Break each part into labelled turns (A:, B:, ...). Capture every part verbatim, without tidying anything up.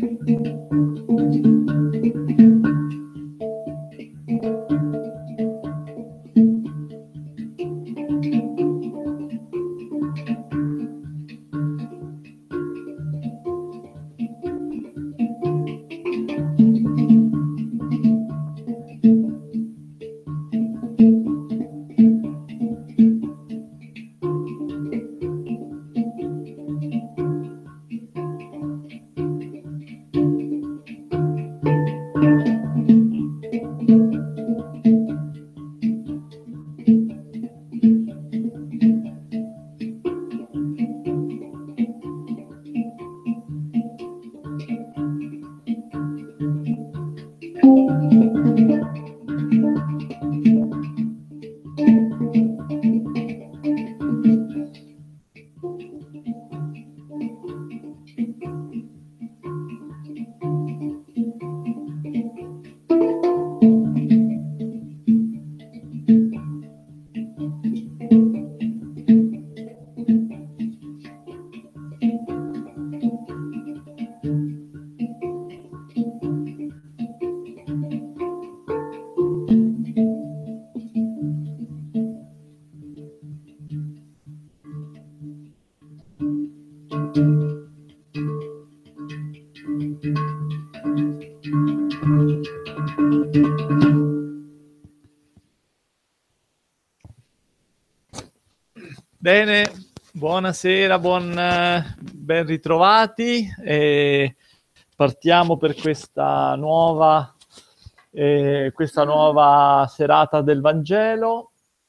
A: Bene, buonasera, buon, ben ritrovati. E partiamo per questa nuova, eh, questa nuova serata del Vangelo.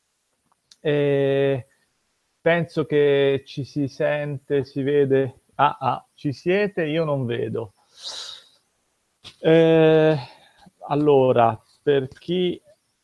A: E penso che ci si sente, si vede. Ah, ah, ci siete? Io non vedo. Eh, allora, per chi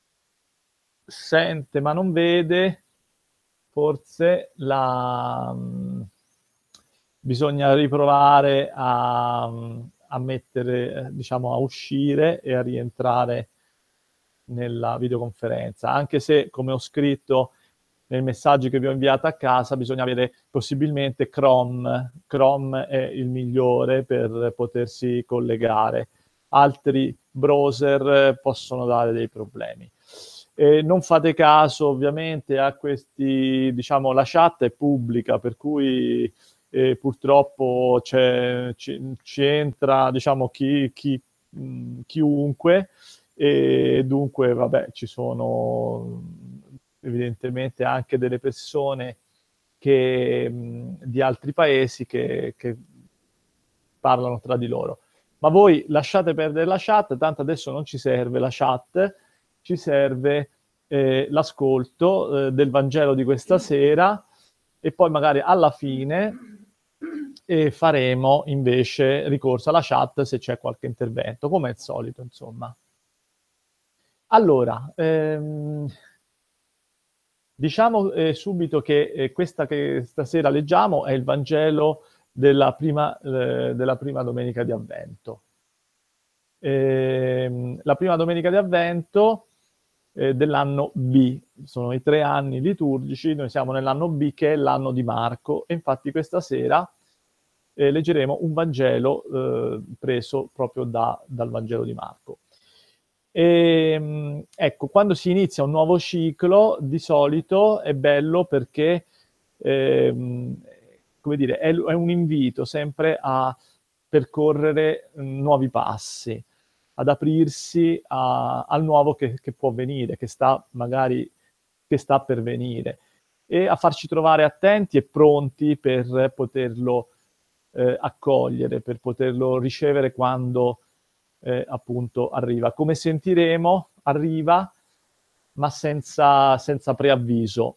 A: sente ma non vede, forse la, mh, bisogna riprovare a, a mettere, diciamo, a uscire e a rientrare nella videoconferenza, anche se, come ho scritto nel messaggio che vi ho inviato a casa, bisogna avere possibilmente Chrome. Chrome è il migliore per potersi collegare. Altri browser possono dare dei problemi. Eh, non fate caso ovviamente a questi, diciamo, la chat è pubblica, per cui eh, purtroppo c'è, ci, ci entra, diciamo, chi, chi, mh, chiunque, e dunque, vabbè, ci sono evidentemente anche delle persone che, mh, di altri paesi che, che parlano tra di loro. Ma voi lasciate perdere la chat, tanto adesso non ci serve la chat, ci serve eh, l'ascolto eh, del Vangelo di questa sera, e poi magari alla fine eh, faremo invece ricorso alla chat se c'è qualche intervento, come al solito, insomma. Allora, ehm, diciamo eh, subito che eh, questa che stasera leggiamo è il Vangelo della prima, eh, della prima domenica di Avvento. Eh, la prima domenica di Avvento eh, dell'anno B, sono i tre anni liturgici, noi siamo nell'anno B che è l'anno di Marco, e infatti questa sera eh, leggeremo un Vangelo eh, preso proprio da, dal Vangelo di Marco. E, ecco, quando si inizia un nuovo ciclo, di solito è bello perché ehm, come dire, è, è un invito sempre a percorrere nuovi passi, ad aprirsi a, al nuovo che, che può venire, che sta magari che sta per venire, e a farci trovare attenti e pronti per poterlo eh, accogliere, per poterlo ricevere quando eh, appunto arriva. Come sentiremo, arriva, ma senza, senza preavviso.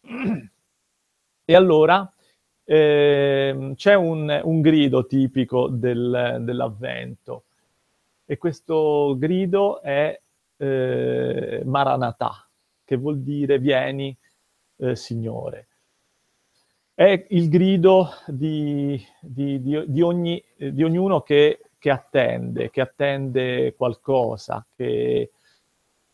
A: E allora eh, c'è un, un grido tipico del, dell'Avvento, e questo grido è eh, Maranatha, che vuol dire vieni eh, Signore. È il grido di, di, di, di, ogni, di ognuno che, che attende, che attende qualcosa, che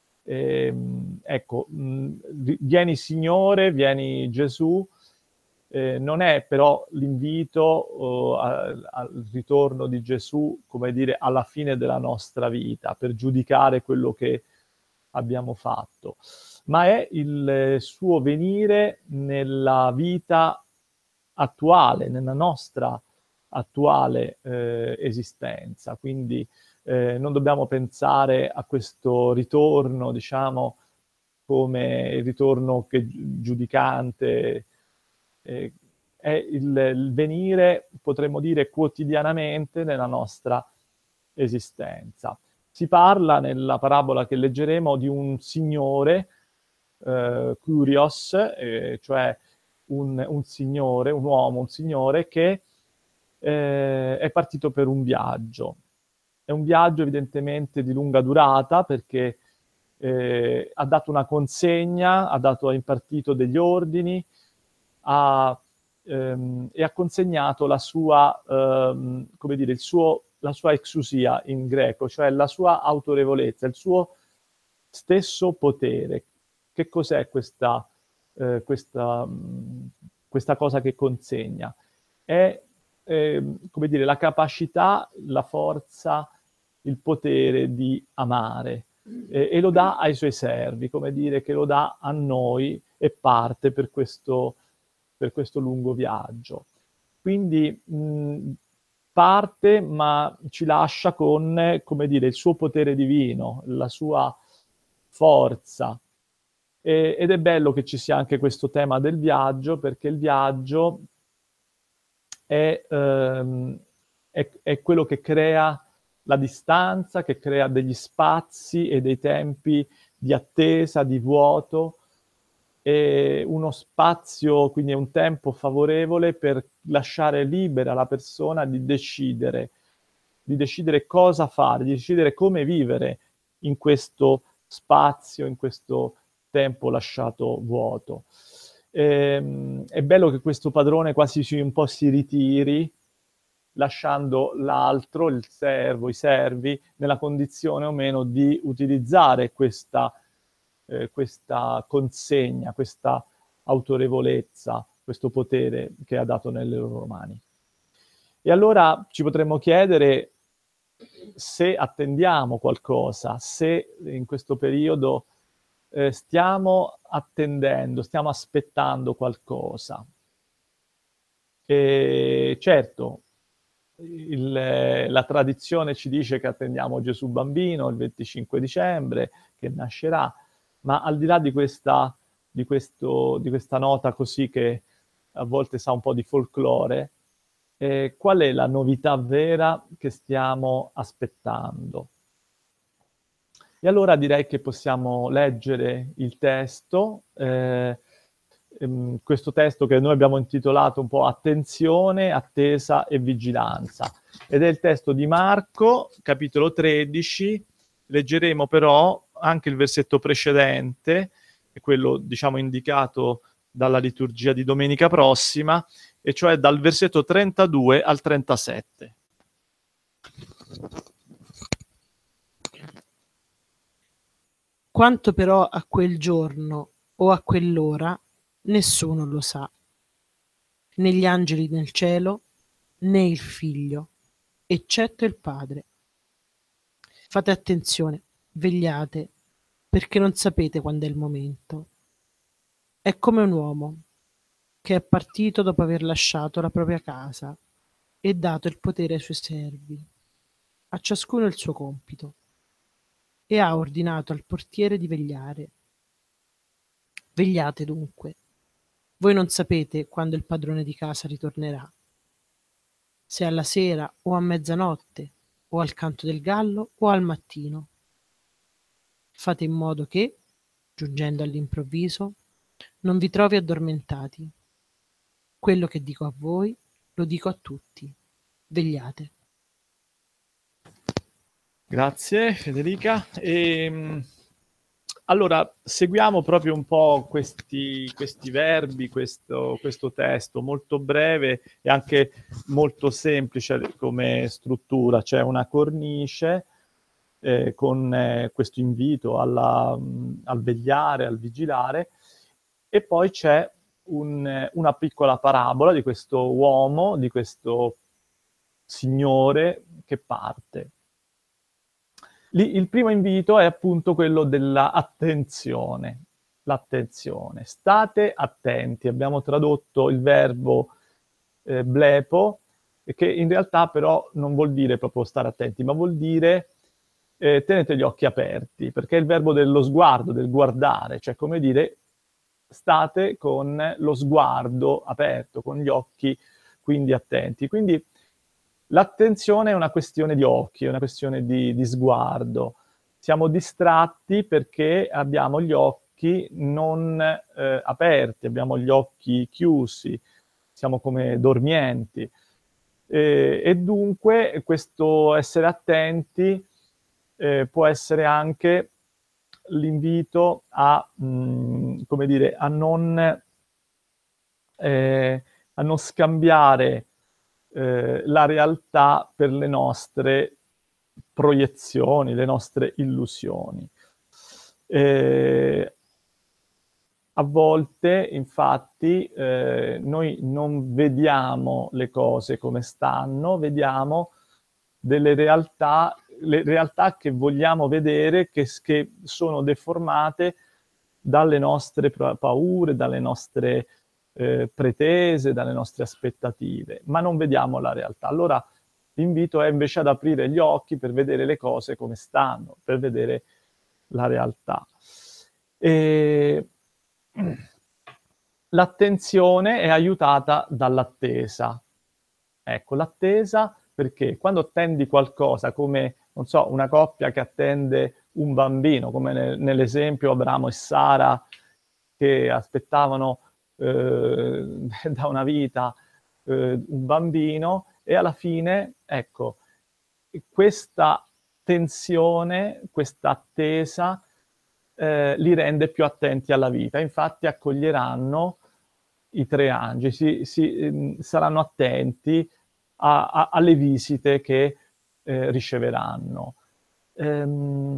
A: ehm, ecco, mh, vieni Signore, vieni Gesù, Eh, non è però l'invito oh, al, al ritorno di Gesù, come dire, alla fine della nostra vita, per giudicare quello che abbiamo fatto, ma è il suo venire nella vita attuale, nella nostra attuale eh, esistenza. Quindi eh, non dobbiamo pensare a questo ritorno, diciamo, come il ritorno che giudicante, eh, è il, il venire, potremmo dire, quotidianamente nella nostra esistenza. Si parla nella parabola che leggeremo di un signore, eh, Kyrios, eh, cioè un, un signore, un uomo, un signore che eh, è partito per un viaggio. È un viaggio evidentemente di lunga durata perché eh, ha dato una consegna, ha, dato, ha impartito degli ordini, ha, ehm, e ha consegnato la sua, ehm, come dire, il suo, la sua exousia in greco, cioè la sua autorevolezza, il suo stesso potere. Che cos'è questa, eh, questa, mh, questa cosa che consegna? È, eh, come dire, la capacità, la forza, il potere di amare. Eh, e lo dà ai suoi servi, come dire che lo dà a noi e parte per questo, per questo lungo viaggio. Quindi mh, parte, ma ci lascia con, come dire, il suo potere divino, la sua forza. E, ed è bello che ci sia anche questo tema del viaggio, perché il viaggio è, ehm, è, è quello che crea la distanza, che crea degli spazi e dei tempi di attesa, di vuoto, e uno spazio, quindi è un tempo favorevole per lasciare libera la persona di decidere, di decidere cosa fare, di decidere come vivere in questo spazio, in questo tempo lasciato vuoto. Ehm, è bello che questo padrone quasi si, un po' si ritiri, lasciando l'altro, il servo, i servi, nella condizione o meno di utilizzare questa, eh, questa consegna, questa autorevolezza, questo potere che ha dato nelle loro mani. E allora ci potremmo chiedere se attendiamo qualcosa, se in questo periodo eh, stiamo attendendo, stiamo aspettando qualcosa. E certo, il, la tradizione ci dice che attendiamo Gesù bambino il venticinque dicembre, che nascerà, ma al di là di questa, di questo, di questa nota così che a volte sa un po' di folklore, eh, qual è la novità vera che stiamo aspettando? E allora direi che possiamo leggere il testo, eh, ehm, questo testo che noi abbiamo intitolato un po' Attenzione, attesa e vigilanza. Ed è il testo di Marco, capitolo tredici. Leggeremo però anche il versetto precedente, quello diciamo indicato dalla liturgia di domenica prossima, e cioè dal versetto trentadue al trentasette.
B: Quanto però a quel giorno o a quell'ora nessuno lo sa, né gli angeli nel cielo, né il figlio, eccetto il Padre. Fate attenzione, vegliate, perché non sapete quando è il momento. È come un uomo che è partito dopo aver lasciato la propria casa e dato il potere ai suoi servi, a ciascuno il suo compito, e ha ordinato al portiere di vegliare. Vegliate dunque. Voi non sapete quando il padrone di casa ritornerà, se alla sera o a mezzanotte, o al canto del gallo o al mattino. Fate in modo che, giungendo all'improvviso, non vi trovi addormentati. Quello che dico a voi lo dico a tutti. Vegliate.
A: Grazie Federica. E, allora, seguiamo proprio un po' questi, questi verbi, questo, questo testo molto breve e anche molto semplice come struttura. C'è una cornice eh, con eh, questo invito alla, mh, al vegliare, al vigilare, e poi c'è un, una piccola parabola di questo uomo, di questo signore che parte. Lì, il primo invito è appunto quello dell'attenzione. L'attenzione. State attenti. Abbiamo tradotto il verbo eh, blepo, che in realtà però non vuol dire proprio stare attenti, ma vuol dire eh, tenete gli occhi aperti, perché è il verbo dello sguardo, del guardare, cioè come dire state con lo sguardo aperto, con gli occhi quindi attenti. Quindi l'attenzione è una questione di occhi, è una questione di, di sguardo. Siamo distratti perché abbiamo gli occhi non eh, aperti, abbiamo gli occhi chiusi, siamo come dormienti. Eh, e dunque questo essere attenti eh, può essere anche l'invito a, mh, come dire, a non, eh, a non scambiare eh, la realtà per le nostre proiezioni, le nostre illusioni. Eh, a volte, infatti, eh, noi non vediamo le cose come stanno, vediamo delle realtà, le realtà che vogliamo vedere che, che sono deformate dalle nostre paure, dalle nostre eh, pretese, dalle nostre aspettative, ma non vediamo la realtà. Allora l'invito è invece ad aprire gli occhi per vedere le cose come stanno, per vedere la realtà. E l'attenzione è aiutata dall'attesa. Ecco, l'attesa perché quando attendi qualcosa come, non so, una coppia che attende un bambino, come nel, nell'esempio Abramo e Sara che aspettavano eh, da una vita eh, un bambino e alla fine, ecco, questa tensione, questa attesa eh, li rende più attenti alla vita. Infatti accoglieranno i tre angeli, si, si, eh, saranno attenti a, a, alle visite che eh, riceveranno. Ehm,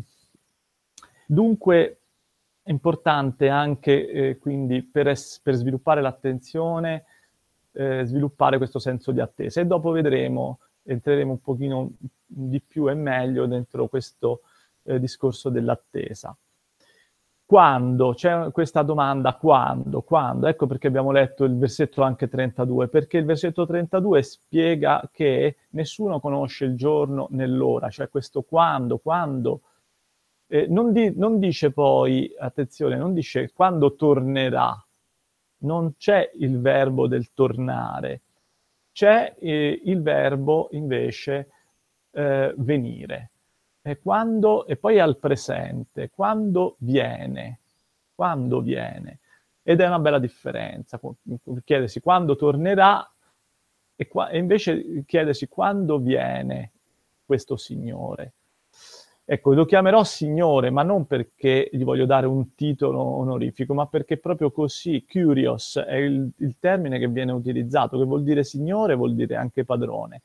A: dunque è importante anche eh, quindi per, es- per sviluppare l'attenzione, eh, sviluppare questo senso di attesa e dopo vedremo, entreremo un pochino di più e meglio dentro questo eh, discorso dell'attesa. Quando? C'è questa domanda, quando? Quando? Ecco perché abbiamo letto il versetto anche trentadue, perché il versetto trentadue spiega che nessuno conosce il giorno né l'ora, cioè questo quando, quando. Eh, non, di, non dice poi, attenzione, non dice quando tornerà, non c'è il verbo del tornare, c'è eh, il verbo invece eh, venire. E, quando, e poi al presente, quando viene, quando viene. Ed è una bella differenza, chiedersi quando tornerà e, qua, e invece chiedersi quando viene questo Signore. Ecco, lo chiamerò Signore, ma non perché gli voglio dare un titolo onorifico, ma perché proprio così, Kyrios è il, il termine che viene utilizzato, che vuol dire Signore, vuol dire anche padrone.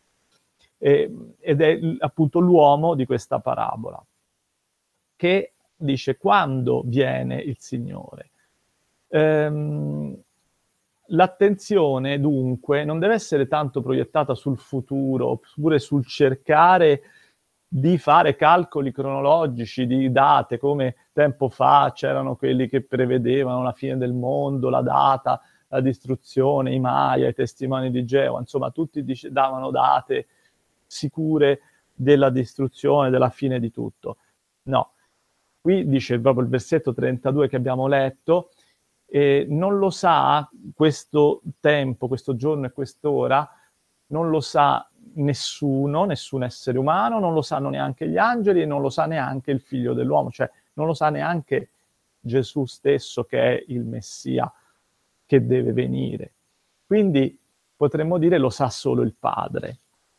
A: E, ed è appunto l'uomo di questa parabola, che dice quando viene il Signore. Ehm, l'attenzione dunque non deve essere tanto proiettata sul futuro, oppure sul cercare di fare calcoli cronologici di date, come tempo fa c'erano quelli che prevedevano la fine del mondo, la data, la distruzione, i Maya, i testimoni di Geova, insomma tutti dice, davano date sicure della distruzione, della fine di tutto. No, qui dice proprio il versetto trentadue che abbiamo letto, eh, non lo sa questo tempo, questo giorno e quest'ora, non lo sa nessuno, nessun essere umano, non lo sanno neanche gli angeli e non lo sa neanche il figlio dell'uomo, cioè non lo sa neanche Gesù stesso che è il Messia che deve venire. Quindi potremmo dire lo sa solo il Padre.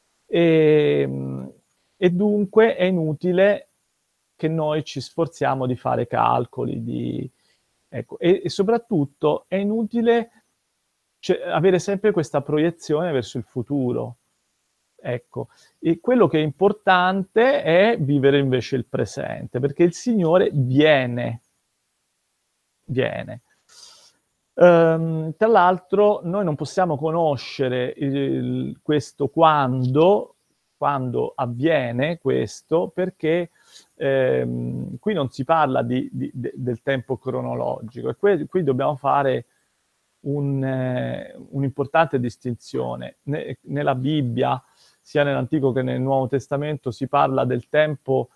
A: E, e dunque è inutile che noi ci sforziamo di fare calcoli, di, ecco, e, e soprattutto è inutile cioè, avere sempre questa proiezione verso il futuro. Ecco, e quello che è importante è vivere invece il presente, perché il Signore viene, viene. Ehm, tra l'altro noi non possiamo conoscere il, questo quando, quando avviene questo, perché ehm, qui non si parla di, di, de, del tempo cronologico, e qui, qui dobbiamo fare un, eh, un'importante distinzione. Ne, nella Bibbia, sia nell'Antico che nel Nuovo Testamento, si parla del tempo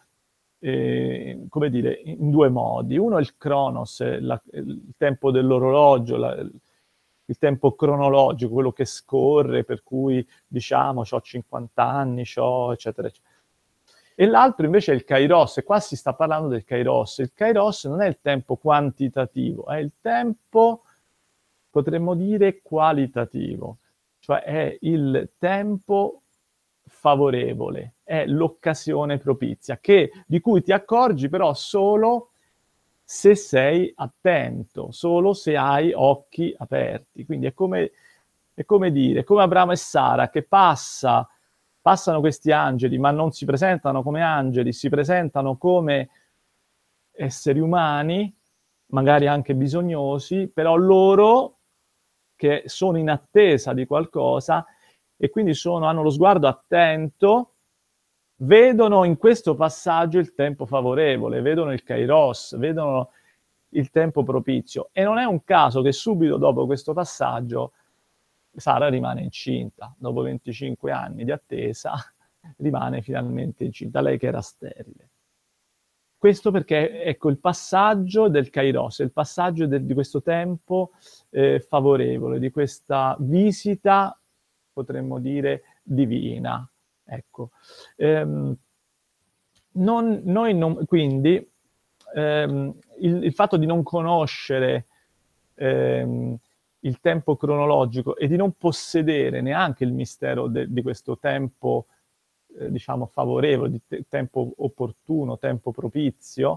A: eh, come dire, in due modi. Uno è il cronos, la, il tempo dell'orologio, la, il tempo cronologico, quello che scorre, per cui diciamo ho cinquanta anni, c'ho, eccetera, eccetera. E l'altro invece è il kairos, e qua si sta parlando del kairos. Il kairos non è il tempo quantitativo, è il tempo, potremmo dire, qualitativo, cioè è il tempo favorevole, è l'occasione propizia, che, di cui ti accorgi però solo se sei attento, solo se hai occhi aperti. Quindi è come, è come dire, come Abramo e Sara, che passa, passano questi angeli, ma non si presentano come angeli, si presentano come esseri umani, magari anche bisognosi, però loro che sono in attesa di qualcosa e quindi sono, hanno lo sguardo attento, vedono in questo passaggio il tempo favorevole, vedono il kairos, vedono il tempo propizio. E non è un caso che subito dopo questo passaggio Sara rimane incinta, dopo venticinque anni di attesa, rimane finalmente incinta, lei che era sterile. Questo perché, ecco, il passaggio del kairos, il passaggio del, di questo tempo eh, favorevole, di questa visita, potremmo dire, divina. Ecco. Ehm, non, noi non, quindi, ehm, il, il fatto di non conoscere ehm, il tempo cronologico e di non possedere neanche il mistero de, di questo tempo eh, diciamo favorevole, di te- tempo opportuno, tempo propizio,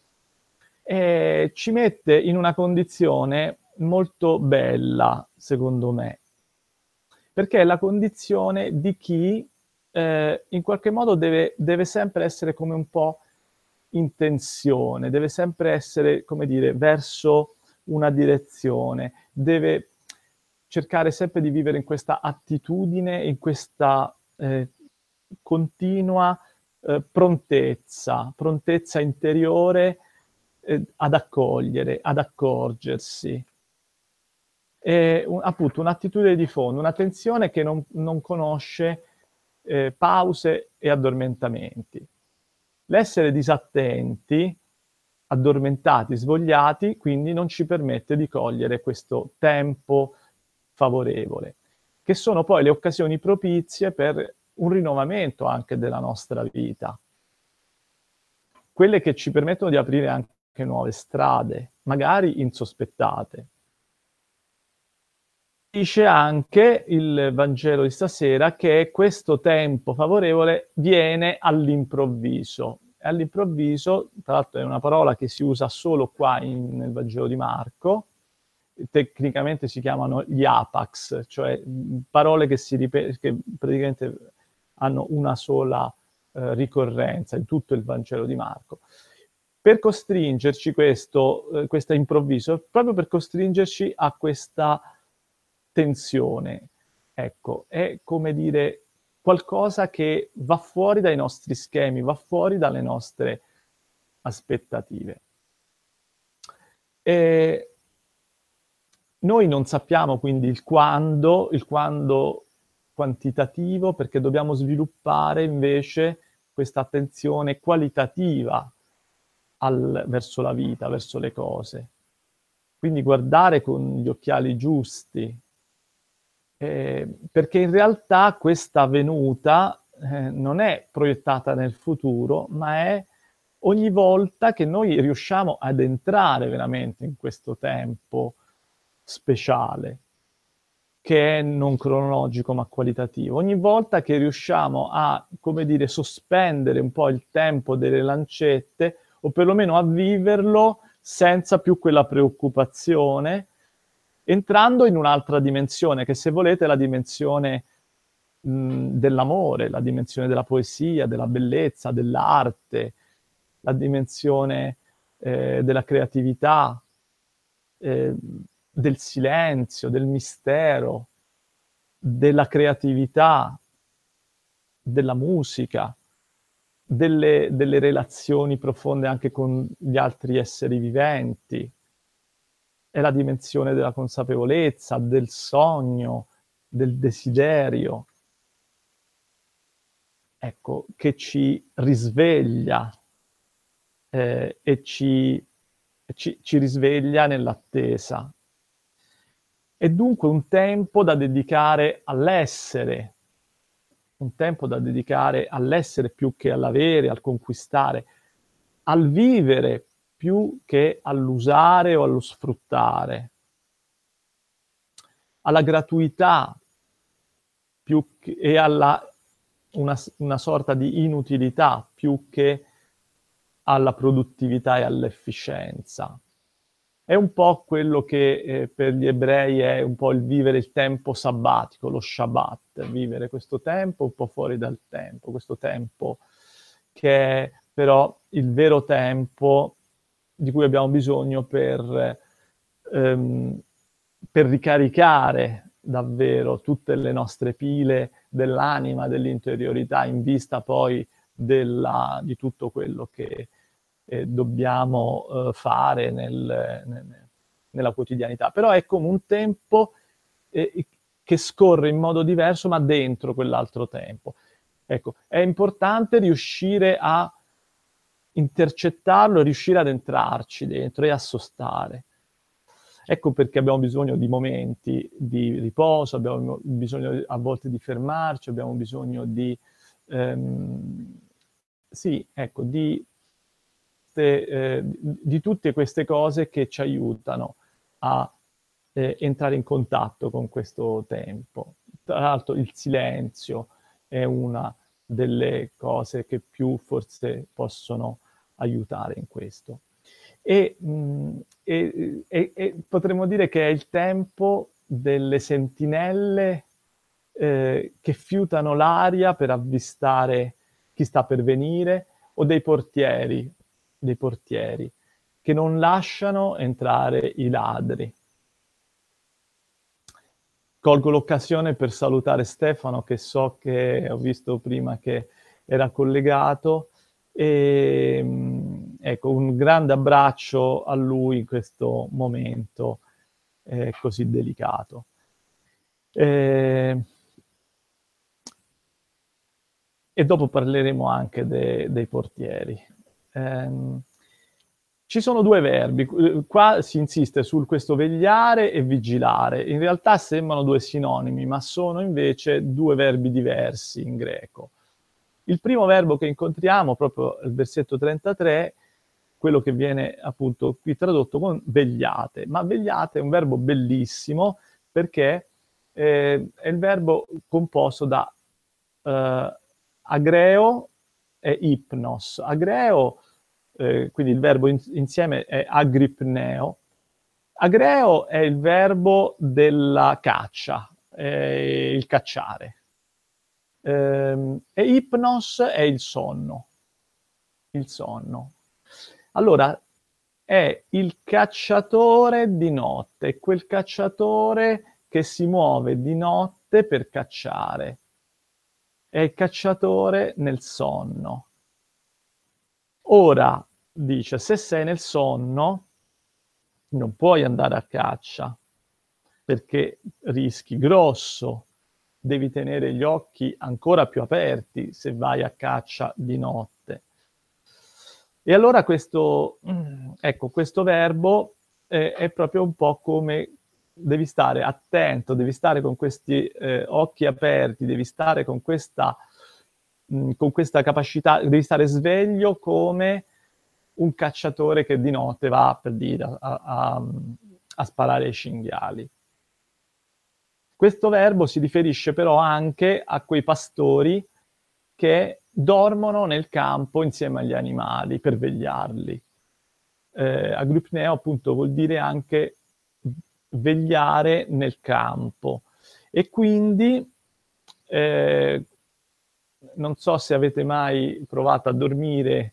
A: eh, ci mette in una condizione molto bella, secondo me, perché è la condizione di chi eh, in qualche modo deve, deve sempre essere come un po' in tensione, deve sempre essere, come dire, verso una direzione, deve cercare sempre di vivere in questa attitudine, in questa eh, continua eh, prontezza, prontezza interiore eh, ad accogliere, ad accorgersi. È un, appunto un'attitudine di fondo, un'attenzione che non, non conosce eh, pause e addormentamenti. L'essere disattenti, addormentati, svogliati, quindi non ci permette di cogliere questo tempo favorevole, che sono poi le occasioni propizie per un rinnovamento anche della nostra vita. Quelle che ci permettono di aprire anche nuove strade, magari insospettate. Dice anche il Vangelo di stasera che questo tempo favorevole viene all'improvviso. All'improvviso, tra l'altro è una parola che si usa solo qua in, nel Vangelo di Marco, tecnicamente si chiamano gli apax, cioè parole che, si ripet- che praticamente hanno una sola eh, ricorrenza in tutto il Vangelo di Marco. Per costringerci questo, eh, questo improvviso, proprio per costringerci a questa tensione. Ecco, è come dire qualcosa che va fuori dai nostri schemi, va fuori dalle nostre aspettative. E noi non sappiamo quindi il quando, il quando quantitativo, perché dobbiamo sviluppare invece questa attenzione qualitativa al, verso la vita, verso le cose. Quindi guardare con gli occhiali giusti, eh, perché in realtà questa venuta eh, non è proiettata nel futuro, ma è ogni volta che noi riusciamo ad entrare veramente in questo tempo speciale, che è non cronologico ma qualitativo. Ogni volta che riusciamo a, come dire, sospendere un po' il tempo delle lancette, o perlomeno a viverlo senza più quella preoccupazione, entrando in un'altra dimensione, che se volete è la dimensione mh, dell'amore, la dimensione della poesia, della bellezza, dell'arte, la dimensione eh, della creatività, eh, del silenzio, del mistero, della creatività, della musica, delle, delle relazioni profonde anche con gli altri esseri viventi. È la dimensione della consapevolezza, del sogno, del desiderio, ecco, che ci risveglia eh, e ci, ci, ci risveglia nell'attesa. È dunque un tempo da dedicare all'essere, un tempo da dedicare all'essere più che all'avere, al conquistare, al vivere più che all'usare o allo sfruttare, alla gratuità più che, e alla una, una sorta di inutilità più che alla produttività e all'efficienza. È un po' quello che eh, per gli ebrei è un po' il vivere il tempo sabbatico, lo Shabbat, vivere questo tempo un po' fuori dal tempo, questo tempo che è però il vero tempo di cui abbiamo bisogno per, ehm, per ricaricare davvero tutte le nostre pile dell'anima, dell'interiorità, in vista poi della, di tutto quello che eh, dobbiamo eh, fare nel, nel, nella quotidianità. Però è come un tempo eh, che scorre in modo diverso, ma dentro quell'altro tempo. Ecco, è importante riuscire a intercettarlo, riuscire ad entrarci dentro e a sostare. Ecco perché abbiamo bisogno di momenti di riposo, abbiamo bisogno a volte di fermarci, abbiamo bisogno di, ehm, sì, ecco, di, eh, di tutte queste cose che ci aiutano a eh, entrare in contatto con questo tempo. Tra l'altro il silenzio è una delle cose che più forse possono aiutare in questo. E, mh, e, e, e potremmo dire che è il tempo delle sentinelle eh, che fiutano l'aria per avvistare chi sta per venire, o dei portieri, dei portieri che non lasciano entrare i ladri. Colgo l'occasione per salutare Stefano, che so che ho visto prima che era collegato, e ecco, un grande abbraccio a lui in questo momento eh, così delicato. Eh, e dopo parleremo anche de, dei portieri. Eh, ci sono due verbi, qua si insiste su questo vegliare e vigilare. In realtà sembrano due sinonimi, ma sono invece due verbi diversi in greco. Il primo verbo che incontriamo, proprio il versetto trentatré, quello che viene appunto qui tradotto con vegliate, ma vegliate è un verbo bellissimo perché eh, è il verbo composto da eh, agreo e ipnos. Agreo, eh, quindi il verbo in, insieme è agripneo. Agreo è il verbo della caccia, eh, il cacciare. Eh, e ipnos è il sonno. Il sonno. Allora, è il cacciatore di notte, quel cacciatore che si muove di notte per cacciare. È il cacciatore nel sonno. Ora, dice, se sei nel sonno, non puoi andare a caccia, perché rischi grosso. Devi tenere gli occhi ancora più aperti se vai a caccia di notte. E allora questo, ecco, questo verbo eh, è proprio un po' come devi stare attento, devi stare con questi eh, occhi aperti, devi stare con questa, mh, con questa capacità, devi stare sveglio come un cacciatore che di notte va, per dire, a, a, a sparare ai cinghiali. Questo verbo si riferisce però anche a quei pastori che dormono nel campo insieme agli animali per vegliarli. Eh, agripneo appunto vuol dire anche vegliare nel campo. E quindi eh, non so se avete mai provato a dormire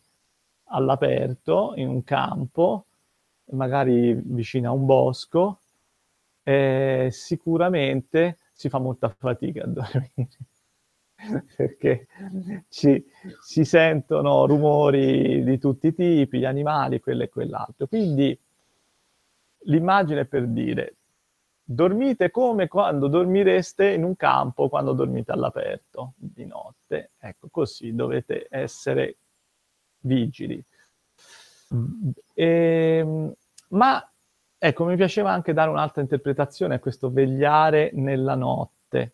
A: all'aperto in un campo, magari vicino a un bosco, eh, sicuramente si fa molta fatica a dormire, perché ci, si sentono rumori di tutti i tipi, gli animali, quello e quell'altro. Quindi l'immagine è per dire, dormite come quando dormireste in un campo, quando dormite all'aperto di notte. Ecco, così dovete essere vigili. E, ma ecco, mi piaceva anche dare un'altra interpretazione a questo vegliare nella notte,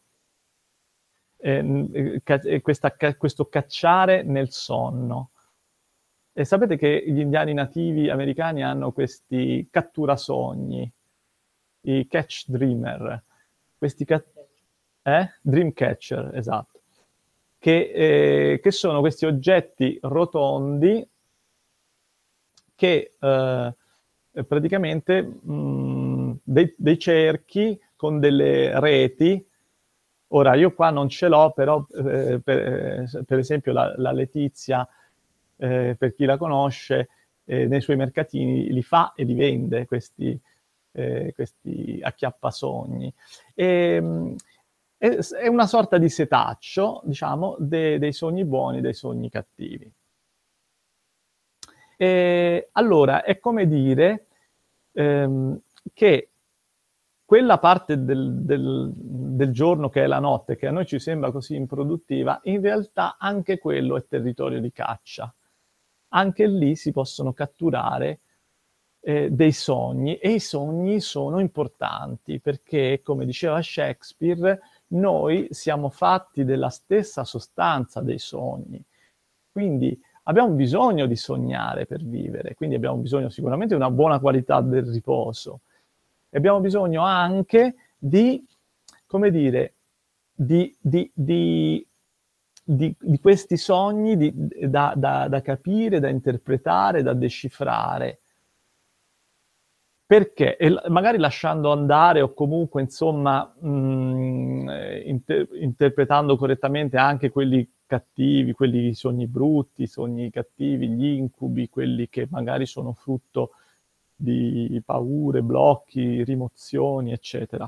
A: eh, questa, questo cacciare nel sonno. E sapete che gli indiani nativi americani hanno questi catturasogni, i catch dreamer, questi ca- eh? Dream catcher, esatto, che, eh, che sono questi oggetti rotondi che eh, praticamente mh, dei, dei cerchi con delle reti. Ora, io qua non ce l'ho, però eh, per, per esempio la, la Letizia, eh, per chi la conosce, eh, nei suoi mercatini li fa e li vende questi, eh, questi acchiappasogni. E, mh, è, è una sorta di setaccio, diciamo, de, dei sogni buoni e dei sogni cattivi. E, allora, è come dire ehm, che quella parte del, del, del giorno che è la notte, che a noi ci sembra così improduttiva, in realtà anche quello è territorio di caccia. Anche lì si possono catturare eh, dei sogni, e i sogni sono importanti perché, come diceva Shakespeare, noi siamo fatti della stessa sostanza dei sogni. Quindi abbiamo bisogno di sognare per vivere, quindi abbiamo bisogno sicuramente di una buona qualità del riposo. E abbiamo bisogno anche di, come dire, di, di, di, di, di questi sogni di, da, da, da capire, da interpretare, da decifrare. Perché? E magari lasciando andare o comunque, insomma, mh, inter- interpretando correttamente anche quelli cattivi, quelli sogni brutti, sogni cattivi, gli incubi, quelli che magari sono frutto di paure, blocchi, rimozioni, eccetera.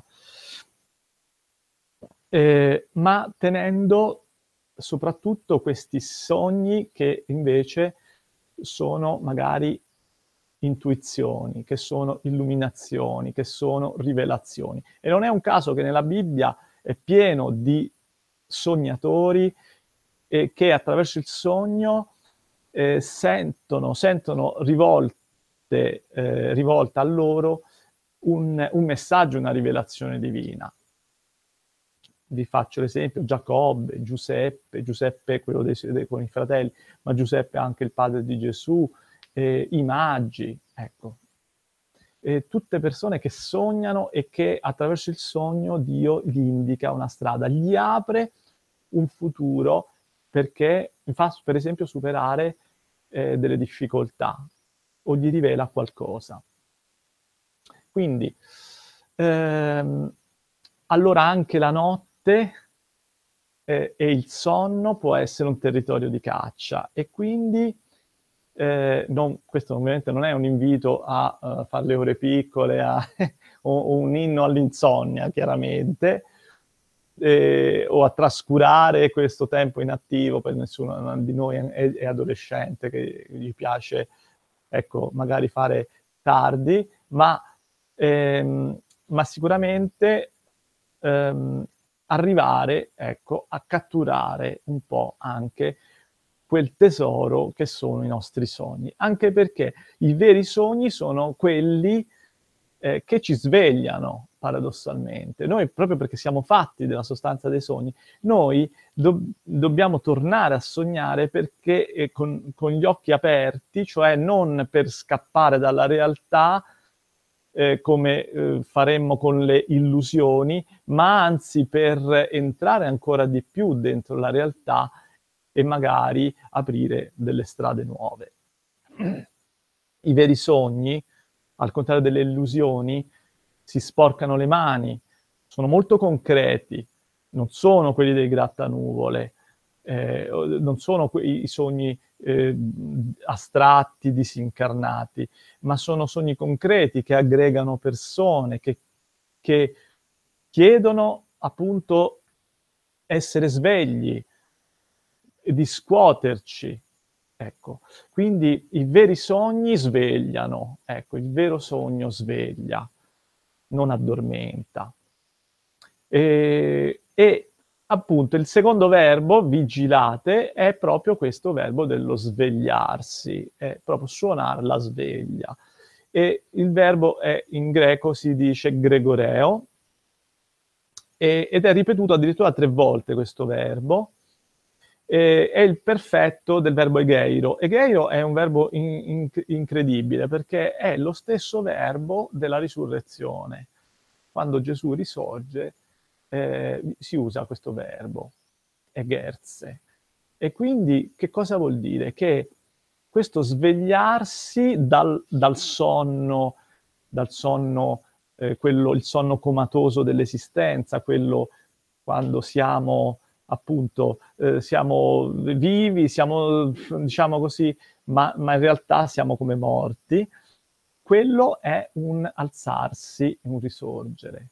A: Eh, ma tenendo soprattutto questi sogni che invece sono magari intuizioni, che sono illuminazioni, che sono rivelazioni. E non è un caso che nella Bibbia è pieno di sognatori eh, che attraverso il sogno eh, sentono, sentono rivolte, eh, rivolta a loro un, un messaggio, una rivelazione divina. Vi faccio l'esempio, Giacobbe, Giuseppe, Giuseppe è quello dei, dei, con i fratelli, ma Giuseppe è anche il padre di Gesù, eh, i magi, ecco. Eh, tutte persone che sognano e che attraverso il sogno Dio gli indica una strada, gli apre un futuro perché fa, per esempio, superare eh, delle difficoltà o gli rivela qualcosa. Quindi, ehm, allora anche la notte eh, e il sonno può essere un territorio di caccia, e quindi eh, non, questo ovviamente non è un invito a uh, fare le ore piccole, a, o un inno all'insonnia, chiaramente, eh, o a trascurare questo tempo inattivo, per nessuno di noi è, è adolescente che gli piace, ecco, magari fare tardi, ma, ehm, ma sicuramente ehm, arrivare, ecco, a catturare un po' anche quel tesoro che sono i nostri sogni. Anche perché i veri sogni sono quelli eh, che ci svegliano, paradossalmente. Noi, proprio perché siamo fatti della sostanza dei sogni, noi do- dobbiamo tornare a sognare perché eh, con, con gli occhi aperti, cioè non per scappare dalla realtà, eh, come eh, faremmo con le illusioni, ma anzi per entrare ancora di più dentro la realtà e magari aprire delle strade nuove. I veri sogni, al contrario delle illusioni, si sporcano le mani, sono molto concreti, non sono quelli dei grattanuvole, eh, non sono quei sogni eh, astratti, disincarnati, ma sono sogni concreti che aggregano persone, che che chiedono appunto essere svegli, di scuoterci. Ecco, quindi i veri sogni svegliano, ecco, il vero sogno sveglia, non addormenta. E, e appunto il secondo verbo, vigilate, è proprio questo verbo dello svegliarsi, è proprio suonare la sveglia. E il verbo è, in greco si dice gregoreo, e, ed è ripetuto addirittura tre volte questo verbo. Eh, è il perfetto del verbo egeiro. Egeiro è un verbo in, in, incredibile perché è lo stesso verbo della risurrezione. Quando Gesù risorge eh, si usa questo verbo, egerse. E quindi che cosa vuol dire? Che questo svegliarsi dal, dal sonno, dal sonno eh, quello, il sonno comatoso dell'esistenza, quello quando siamo appunto eh, siamo vivi, siamo diciamo così, ma, ma in realtà siamo come morti, quello è un alzarsi, un risorgere.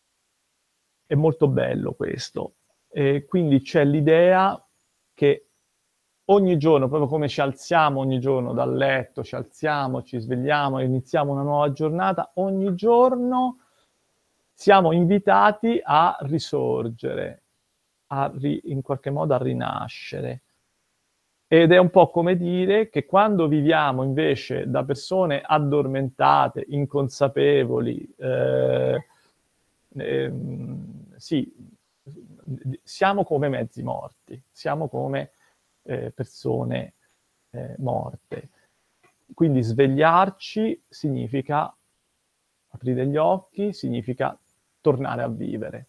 A: È molto bello questo. E quindi c'è l'idea che ogni giorno, proprio come ci alziamo ogni giorno dal letto, ci alziamo, ci svegliamo e iniziamo una nuova giornata, ogni giorno siamo invitati a risorgere, a ri, in qualche modo a rinascere. Ed è un po' come dire che quando viviamo invece da persone addormentate, inconsapevoli, eh, eh, sì, siamo come mezzi morti, siamo come eh, persone eh, morte. Quindi svegliarci significa aprire gli occhi, significa tornare a vivere.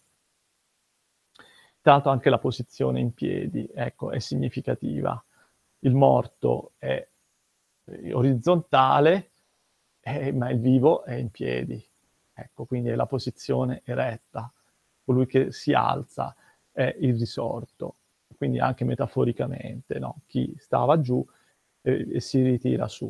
A: Tra l'altro anche la posizione in piedi, ecco, è significativa. Il morto è orizzontale, eh, ma il vivo è in piedi. Ecco, quindi è la posizione eretta. Colui che si alza è il risorto, quindi anche metaforicamente, no? Chi stava giù eh, e si ritira su.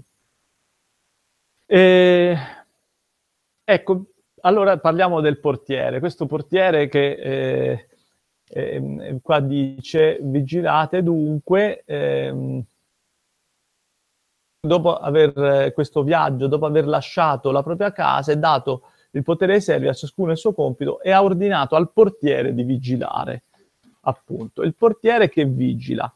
A: E, ecco, allora parliamo del portiere. Questo portiere che eh, eh, qua dice vigilate dunque, ehm, dopo aver questo viaggio, dopo aver lasciato la propria casa, è dato il potere ai servi, a ciascuno il suo compito, e ha ordinato al portiere di vigilare, appunto. Il portiere che vigila.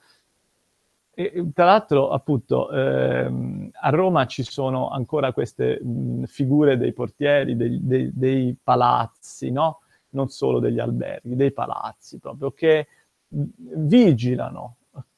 A: E, tra l'altro, appunto, ehm, a Roma ci sono ancora queste mh, figure dei portieri, dei, dei, dei palazzi, no? Non solo degli alberghi, dei palazzi proprio, che mh, vigilano,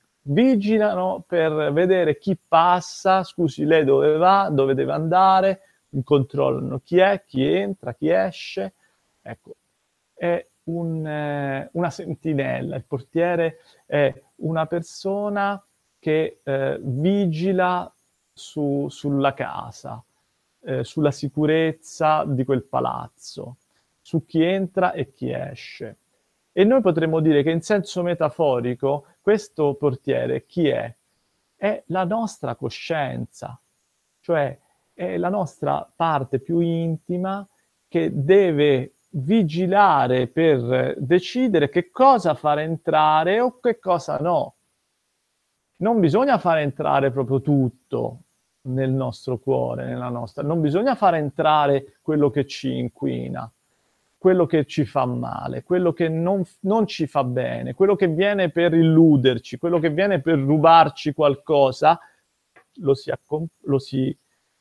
A: vigilano per vedere chi passa, scusi, lei dove va, dove deve andare, controllano chi è, chi entra, chi esce. Ecco, è un, eh, una sentinella, il portiere è una persona che eh, vigila su, sulla casa, eh, sulla sicurezza di quel palazzo, su chi entra e chi esce. E noi potremmo dire che in senso metaforico questo portiere chi è? È la nostra coscienza, cioè è la nostra parte più intima che deve vigilare per decidere che cosa far entrare o che cosa no. Non bisogna far entrare proprio tutto nel nostro cuore, nella nostra, non bisogna far entrare quello che ci inquina, quello che ci fa male, quello che non, non ci fa bene, quello che viene per illuderci, quello che viene per rubarci qualcosa, lo si, accom- lo si,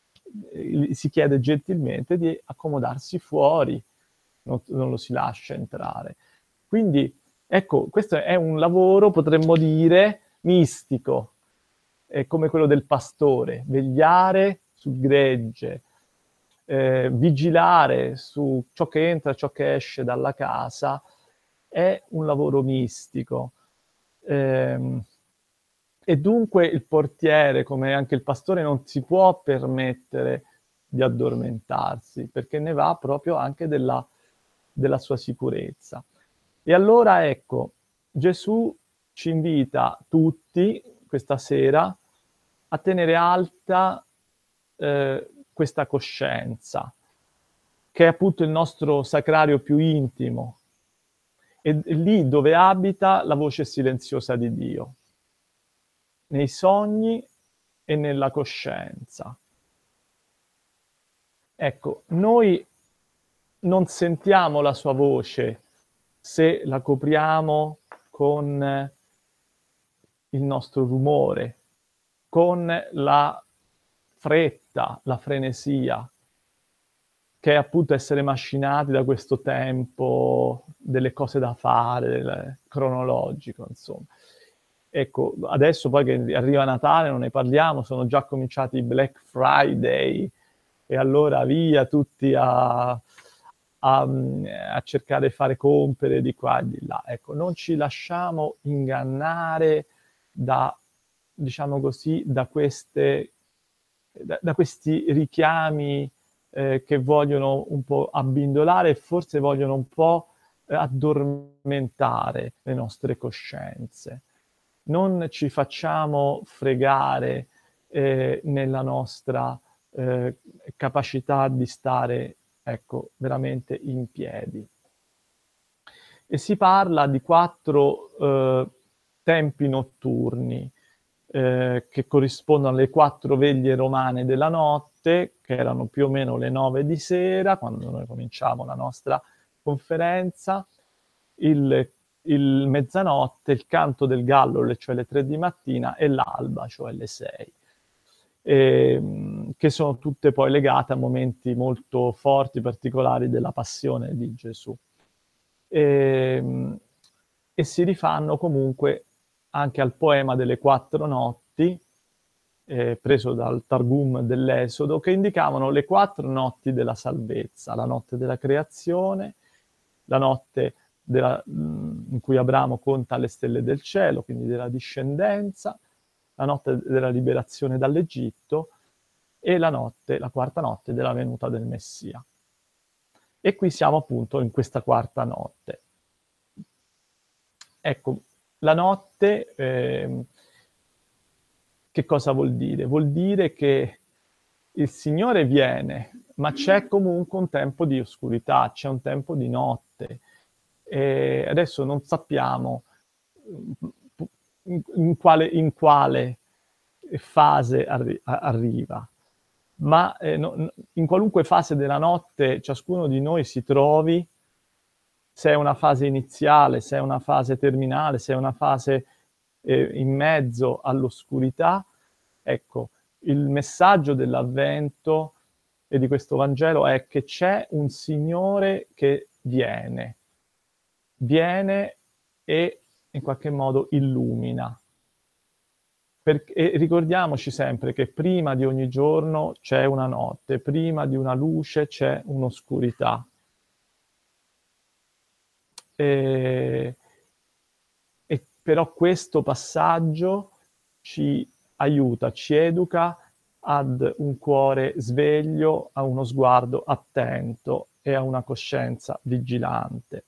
A: eh, si chiede gentilmente di accomodarsi fuori, non, non lo si lascia entrare. Quindi, ecco, questo è un lavoro, potremmo dire, mistico, è come quello del pastore, vegliare sul gregge, eh, vigilare su ciò che entra e ciò che esce dalla casa, è un lavoro mistico. Eh, e dunque il portiere, come anche il pastore, non si può permettere di addormentarsi, perché ne va proprio anche della, della sua sicurezza. E allora ecco, Gesù ci invita tutti questa sera a tenere alta eh, questa coscienza, che è appunto il nostro sacrario più intimo, e lì dove abita la voce silenziosa di Dio, nei sogni e nella coscienza. Ecco, noi non sentiamo la sua voce se la copriamo con il nostro rumore, con la fretta, la frenesia, che è appunto essere macinati da questo tempo delle cose da fare, del cronologico, insomma. Ecco, adesso poi che arriva Natale, non ne parliamo, sono già cominciati i Black Friday, e allora via tutti a, a, a cercare di fare compere di qua e di là. Ecco, non ci lasciamo ingannare da, diciamo così, da, queste, da, da questi richiami eh, che vogliono un po' abbindolare e forse vogliono un po' addormentare le nostre coscienze. Non ci facciamo fregare eh, nella nostra eh, capacità di stare, ecco, veramente in piedi. E si parla di quattro eh, tempi notturni eh, che corrispondono alle quattro veglie romane della notte, che erano più o meno le nove di sera, quando noi cominciamo la nostra conferenza, il, il mezzanotte, il canto del gallo, cioè le tre di mattina, e l'alba, cioè le sei. E, che sono tutte poi legate a momenti molto forti, particolari della passione di Gesù. E, e si rifanno comunque anche al poema delle quattro notti, eh, preso dal Targum dell'Esodo, che indicavano le quattro notti della salvezza: la notte della creazione, la notte della, in cui Abramo conta le stelle del cielo, quindi della discendenza, la notte della liberazione dall'Egitto e la notte, la quarta notte della venuta del Messia. E qui siamo appunto in questa quarta notte. Ecco, la notte, eh, che cosa vuol dire? Vuol dire che il Signore viene, ma c'è comunque un tempo di oscurità, c'è un tempo di notte. E adesso non sappiamo in, in, quale, in quale fase arri- arriva, ma eh, no, in qualunque fase della notte ciascuno di noi si trovi, se è una fase iniziale, se è una fase terminale, se è una fase eh, in mezzo all'oscurità, ecco, il messaggio dell'Avvento e di questo Vangelo è che c'è un Signore che viene, viene e in qualche modo illumina. Perché, e ricordiamoci sempre che prima di ogni giorno c'è una notte, prima di una luce c'è un'oscurità. E, e però questo passaggio ci aiuta, ci educa ad un cuore sveglio, a uno sguardo attento e a una coscienza vigilante.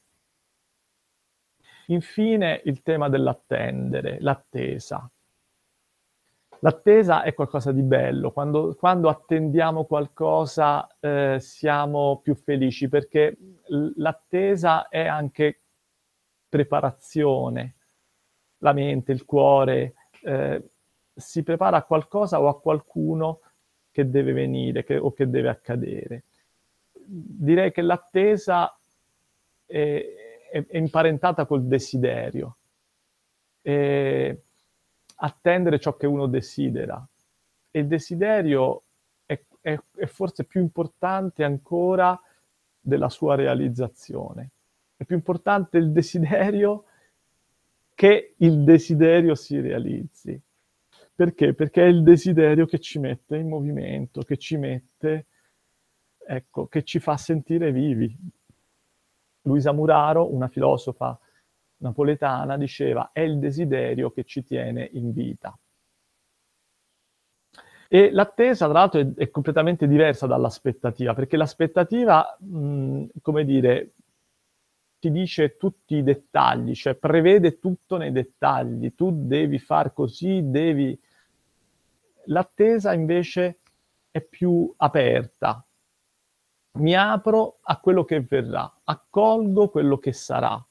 A: Infine il tema dell'attendere, l'attesa. L'attesa è qualcosa di bello, quando, quando attendiamo qualcosa eh, siamo più felici, perché l'attesa è anche preparazione. La mente, il cuore eh, si prepara a qualcosa o a qualcuno che deve venire che, o che deve accadere. Direi che l'attesa è, è, è imparentata col desiderio. E attendere ciò che uno desidera. E il desiderio è, è, è forse più importante ancora della sua realizzazione. È più importante il desiderio che il desiderio si realizzi. Perché? Perché è il desiderio che ci mette in movimento, che ci mette, ecco, che ci fa sentire vivi. Luisa Muraro, una filosofa napoletana, diceva: è il desiderio che ci tiene in vita. E l'attesa, tra l'altro, è, è completamente diversa dall'aspettativa, perché l'aspettativa, mh, come dire, ti dice tutti i dettagli, cioè prevede tutto nei dettagli, tu devi far così, devi... L'attesa invece è più aperta, mi apro a quello che verrà, accolgo quello che sarà.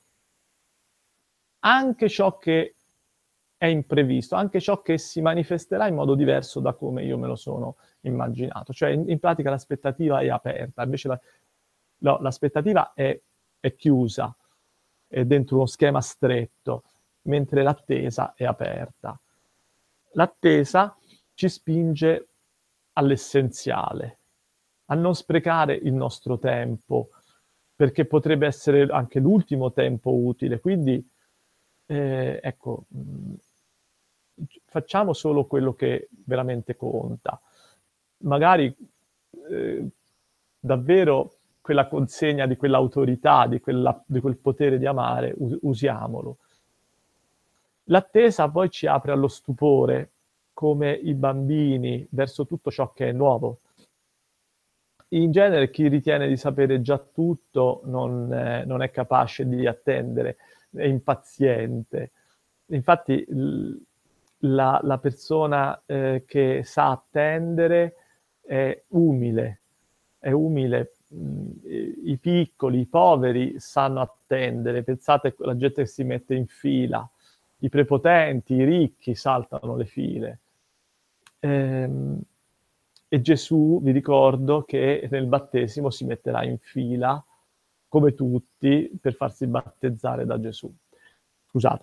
A: Anche ciò che è imprevisto, anche ciò che si manifesterà in modo diverso da come io me lo sono immaginato. Cioè, in, in pratica l'aspettativa è aperta, invece la, no, l'aspettativa è, è chiusa, è dentro uno schema stretto, mentre l'attesa è aperta. L'attesa ci spinge all'essenziale, a non sprecare il nostro tempo, perché potrebbe essere anche l'ultimo tempo utile. Quindi, eh, ecco, mh, facciamo solo quello che veramente conta. Magari eh, davvero quella consegna di quell'autorità, di, quella, di quel potere di amare, us- usiamolo. L'attesa poi ci apre allo stupore, come i bambini, verso tutto ciò che è nuovo. In genere chi ritiene di sapere già tutto non, eh, non è capace di attendere, è impaziente. Infatti l- la, la persona eh, che sa attendere è umile, è umile. Mm, I piccoli, i poveri sanno attendere. Pensate alla gente che si mette in fila, i prepotenti, i ricchi saltano le file. Ehm, e Gesù, vi ricordo che nel battesimo si metterà in fila, come tutti, per farsi battezzare da Gesù. Scusate.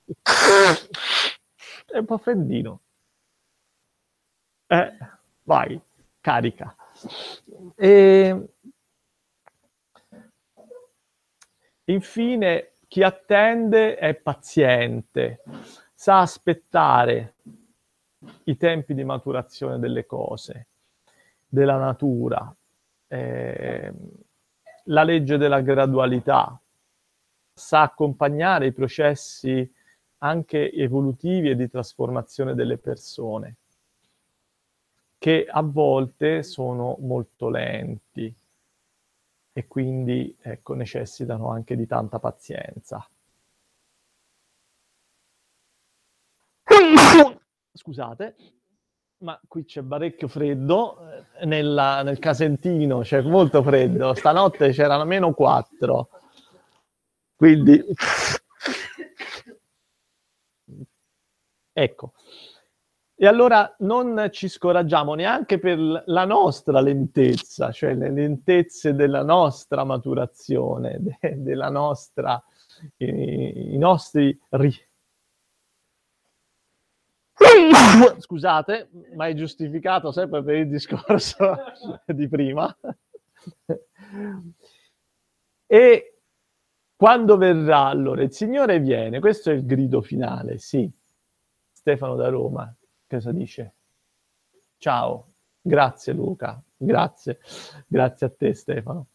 A: È un po' freddino. Eh, vai, carica. E infine, chi attende è paziente, sa aspettare i tempi di maturazione delle cose, della natura, eh, la legge della gradualità, sa accompagnare i processi anche evolutivi e di trasformazione delle persone, che a volte sono molto lenti e quindi ecco, necessitano anche di tanta pazienza. Scusate, ma qui c'è parecchio freddo, eh, nella, nel casentino c'è molto freddo, stanotte c'erano meno quattro, quindi ecco. E allora non ci scoraggiamo neanche per la nostra lentezza, cioè le lentezze della nostra maturazione, de- della nostra, i, i nostri ri- Scusate, ma è giustificato sempre per il discorso di prima. E quando verrà allora il Signore viene, questo è il grido finale, sì. Stefano da Roma, cosa dice? Ciao, grazie Luca, grazie, grazie a te Stefano.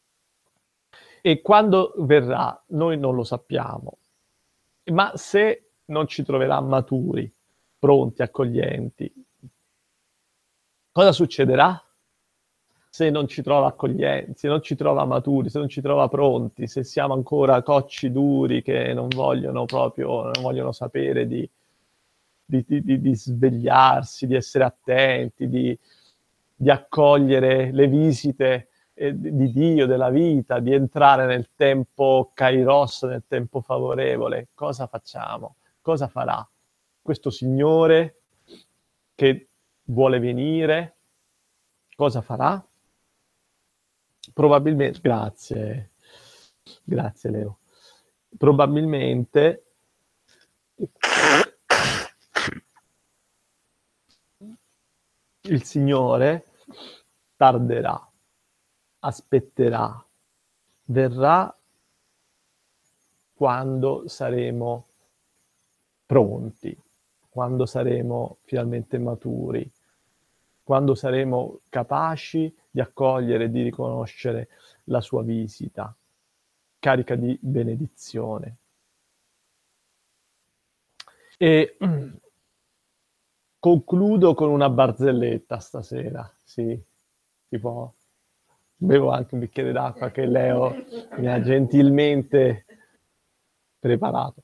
A: E quando verrà, noi non lo sappiamo, ma se non ci troverà maturi, pronti, accoglienti, cosa succederà? Se non ci trova accoglienti, se non ci trova maturi, se non ci trova pronti, se siamo ancora cocci duri che non vogliono proprio, non vogliono sapere di, di, di, di svegliarsi, di essere attenti, di, di accogliere le visite eh, di Dio, della vita, di entrare nel tempo kairos, nel tempo favorevole, cosa facciamo? Cosa farà questo Signore che vuole venire? Cosa farà? Probabilmente, grazie, grazie Leo. Probabilmente il Signore tarderà, aspetterà, verrà quando saremo pronti, quando saremo finalmente maturi, quando saremo capaci di accogliere e di riconoscere la sua visita, carica di benedizione. E concludo con una barzelletta stasera, sì, tipo bevo anche un bicchiere d'acqua che Leo mi ha gentilmente preparato.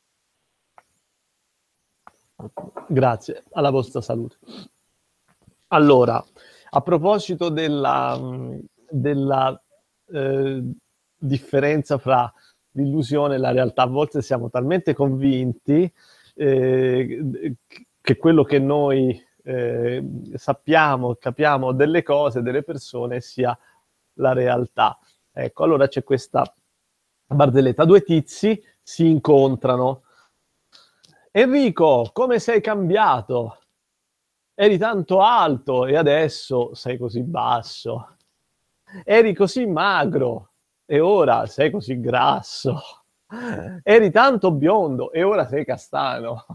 A: Grazie, alla vostra salute. Allora, a proposito della, della eh, differenza fra l'illusione e la realtà, a volte siamo talmente convinti eh, che quello che noi eh, sappiamo, capiamo delle cose, delle persone, sia la realtà. Ecco, allora c'è questa barzelletta. Due tizi si incontrano. Enrico, come sei cambiato? Eri tanto alto e adesso sei così basso. Eri così magro e ora sei così grasso. Eri tanto biondo e ora sei castano.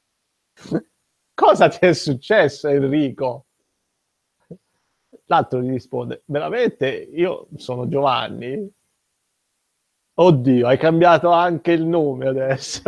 A: Cosa ti è successo, Enrico? L'altro gli risponde, veramente io sono Giovanni? Oddio, hai cambiato anche il nome adesso.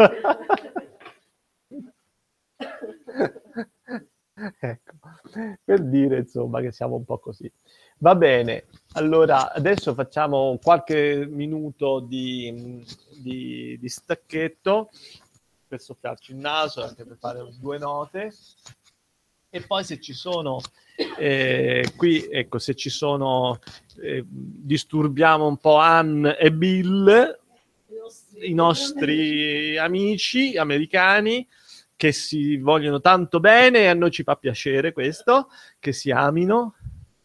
A: Ecco, per dire insomma che siamo un po' così. Va bene, allora adesso facciamo qualche minuto di, di, di stacchetto per soffiarci il naso, anche per fare due note. E poi se ci sono, eh, qui, ecco, se ci sono, eh, disturbiamo un po' Anne e Bill, i nostri amici americani, che si vogliono tanto bene, e a noi ci fa piacere questo, che si amino.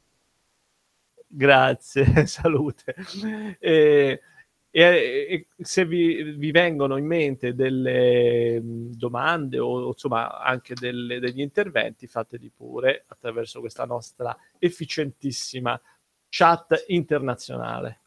A: Grazie, salute. E, e, e se vi, vi vengono in mente delle domande o insomma anche delle, degli interventi, fateli pure attraverso questa nostra efficientissima chat internazionale.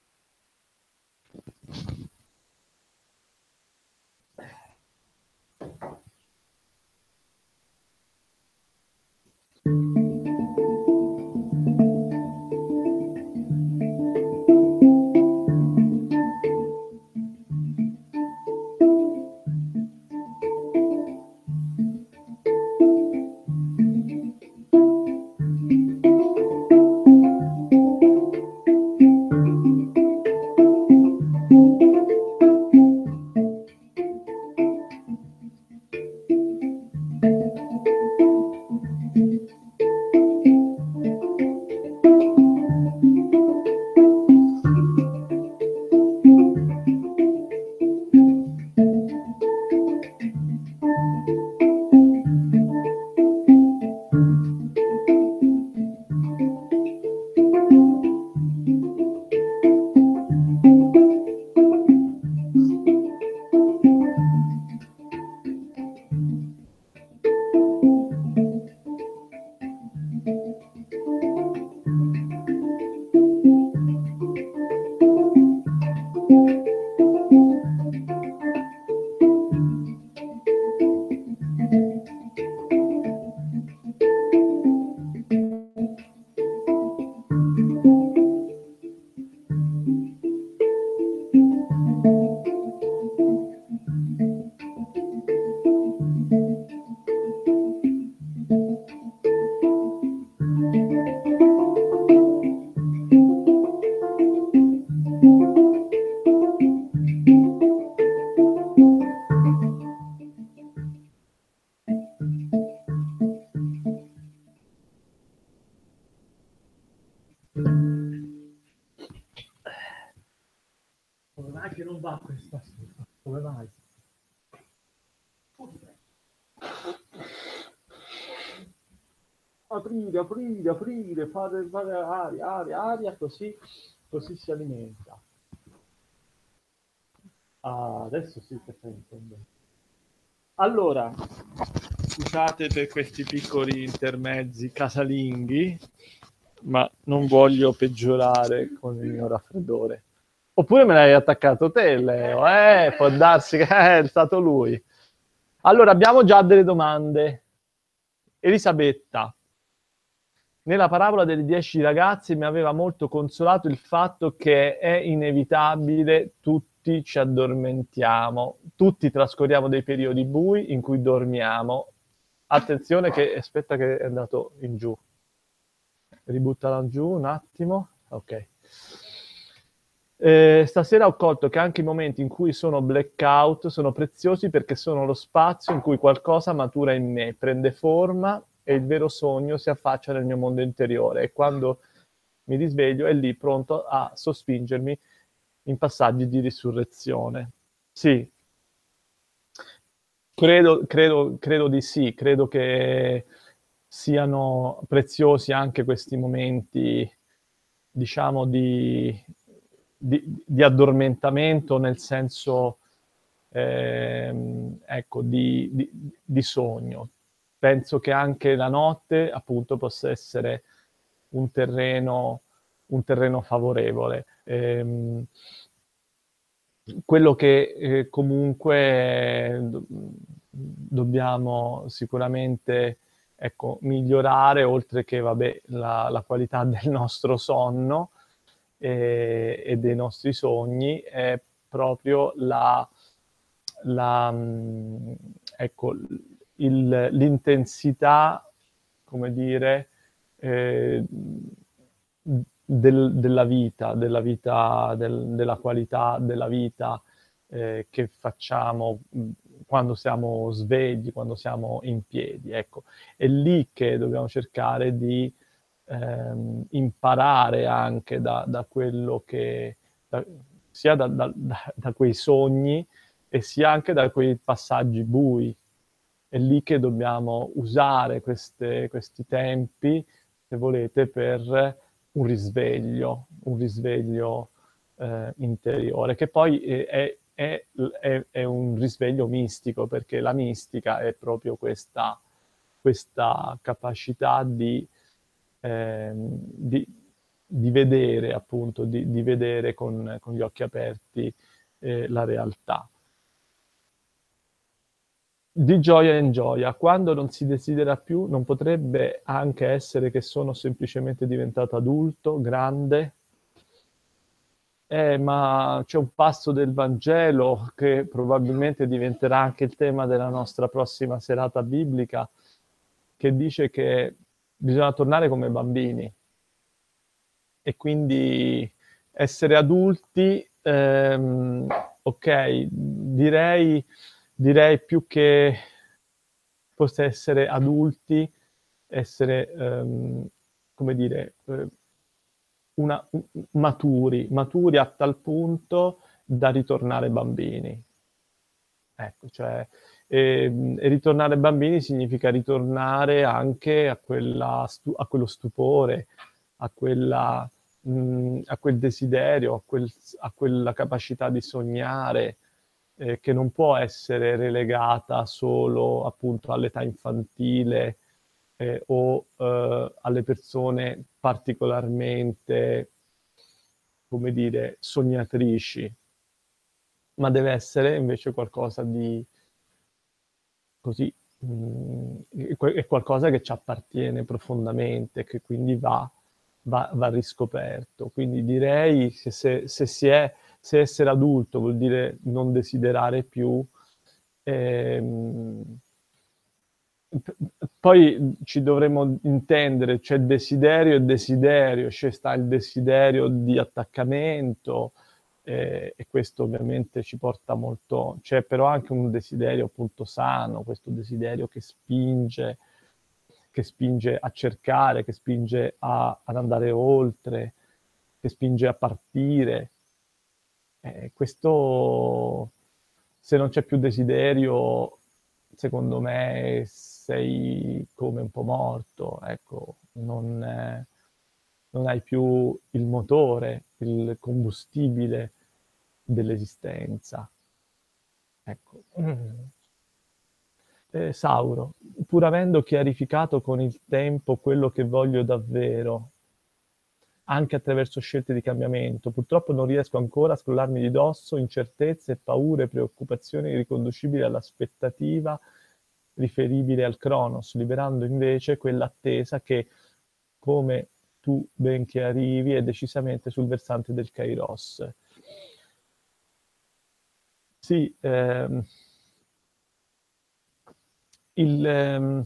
A: Come mai che non va questa sera? Come mai? Aprire, aprire, aprire, fare, fare aria, aria, aria, così, così si alimenta. Ah, adesso sì che sento. Allora, scusate per questi piccoli intermezzi casalinghi, ma non voglio peggiorare con il mio raffreddore. Oppure me l'hai attaccato te, Leo, eh? Può darsi che è stato lui. Allora, abbiamo già delle domande. Elisabetta, nella parabola delle dieci ragazzi mi aveva molto consolato il fatto che è inevitabile, tutti ci addormentiamo, tutti trascorriamo dei periodi bui in cui dormiamo. Attenzione che, aspetta che è andato in giù. Ributtala giù un attimo. Ok. Eh, stasera ho colto che anche i momenti in cui sono blackout sono preziosi perché sono lo spazio in cui qualcosa matura in me, prende forma e il vero sogno si affaccia nel mio mondo interiore e quando mi risveglio è lì pronto a sospingermi in passaggi di risurrezione. Sì, credo, credo, credo di sì, credo che siano preziosi anche questi momenti, diciamo, di, di, di addormentamento, nel senso, ehm, ecco, di, di, di sogno. Penso che anche la notte, appunto, possa essere un terreno, un terreno favorevole. Ehm, quello che eh, comunque do- dobbiamo sicuramente, ecco, migliorare, oltre che vabbè, la, la qualità del nostro sonno eh, e dei nostri sogni, è proprio la, la, mh, ecco, il- l'intensità, come dire, eh, del- della vita, della vita, del- della qualità della vita eh, che facciamo mh, quando siamo svegli, quando siamo in piedi. Ecco, è lì che dobbiamo cercare di ehm, imparare anche da, da quello che, da- sia da, da- da- da quei sogni e sia anche da quei passaggi bui. È lì che dobbiamo usare queste- questi tempi, se volete, per un risveglio, un risveglio eh, interiore, che poi eh, è, è- è- è un risveglio mistico, perché la mistica è proprio questa, questa capacità di, ehm, di- di vedere, appunto, di, di vedere con, con gli occhi aperti eh, la realtà. Di gioia in gioia, quando non si desidera più, non potrebbe anche essere che sono semplicemente diventato adulto, grande? Eh, ma c'è un passo del Vangelo che probabilmente diventerà anche il tema della nostra prossima serata biblica, che dice che bisogna tornare come bambini e quindi essere adulti, ehm, ok, direi, direi più che forse essere adulti, essere, ehm, come dire, eh, una- maturi, maturi a tal punto da ritornare bambini. Ecco, cioè, e, e ritornare bambini significa ritornare anche a, quella stu- a quello stupore, a, quella, mh, a quel desiderio, a, quel- a quella capacità di sognare, eh, che non può essere relegata solo appunto all'età infantile eh, o eh, alle persone particolarmente, come dire, sognatrici, ma deve essere invece qualcosa di così, mh, è qualcosa che ci appartiene profondamente, che quindi va, va, va riscoperto. Quindi direi che se, se si è, se essere adulto vuol dire non desiderare più, ehm, poi ci dovremmo intendere, c'è desiderio e desiderio, c'è sta il desiderio di attaccamento, eh, e questo ovviamente ci porta molto, c'è però anche un desiderio appunto sano, questo desiderio che spinge, che spinge a cercare, che spinge a, ad andare oltre, che spinge a partire. Eh, questo, se non c'è più desiderio, secondo me sei come un po' morto, ecco, non, eh, non hai più il motore, il combustibile dell'esistenza. Ecco. Mm. Eh, Sauro, pur avendo chiarificato con il tempo quello che voglio davvero, anche attraverso scelte di cambiamento. Purtroppo non riesco ancora a scrollarmi di dosso incertezze, paure, preoccupazioni riconducibili all'aspettativa riferibile al Cronos, liberando invece quell'attesa che, come tu ben chiarivi, è decisamente sul versante del Kairos. Sì, ehm, il, ehm,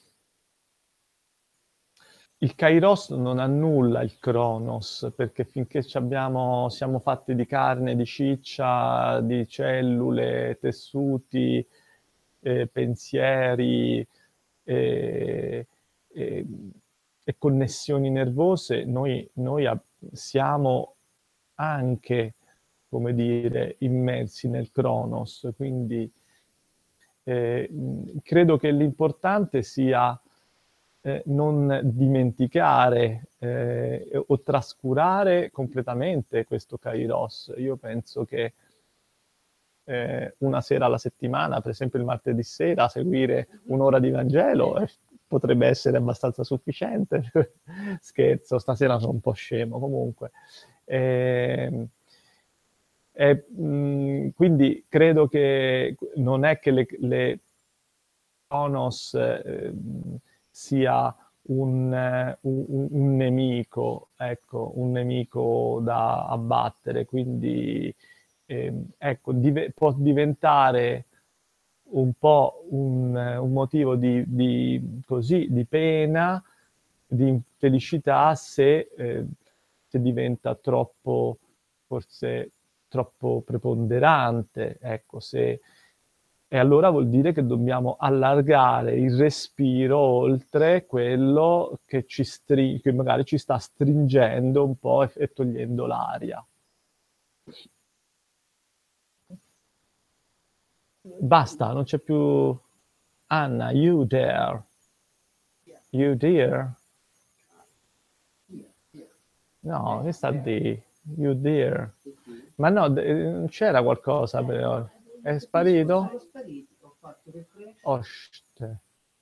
A: il Kairos non annulla il Cronos, perché finché ci abbiamo, siamo fatti di carne, di ciccia, di cellule, tessuti, eh, pensieri, eh, e, e connessioni nervose, noi, noi siamo anche, come dire, immersi nel Cronos, quindi eh, credo che l'importante sia eh, non dimenticare eh, o trascurare completamente questo Kairos. Io penso che eh, una sera alla settimana, per esempio il martedì sera, seguire un'ora di Vangelo eh, potrebbe essere abbastanza sufficiente. Scherzo, stasera sono un po' scemo comunque. Eh, eh, mh, quindi credo che non è che le, le Cronos eh, sia un, eh, un, un nemico, ecco, un nemico da abbattere, quindi eh, ecco, div- può diventare un po' un, un motivo di, di, così, di pena, di infelicità se, eh, se diventa troppo, forse troppo preponderante, ecco, se, e allora vuol dire che dobbiamo allargare il respiro oltre quello che, ci stri- che magari ci sta stringendo un po' e, e togliendo l'aria. Basta, non c'è più... Anna, you there? You there? No, che sta di? You there? Ma no, d- c'era qualcosa però. È sparito? Oste.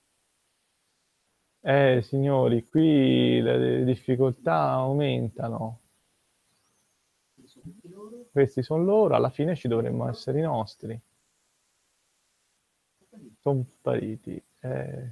A: Eh, signori, qui le difficoltà aumentano. Questi sono loro, alla fine ci dovremmo essere i nostri. Sono spariti. Eh.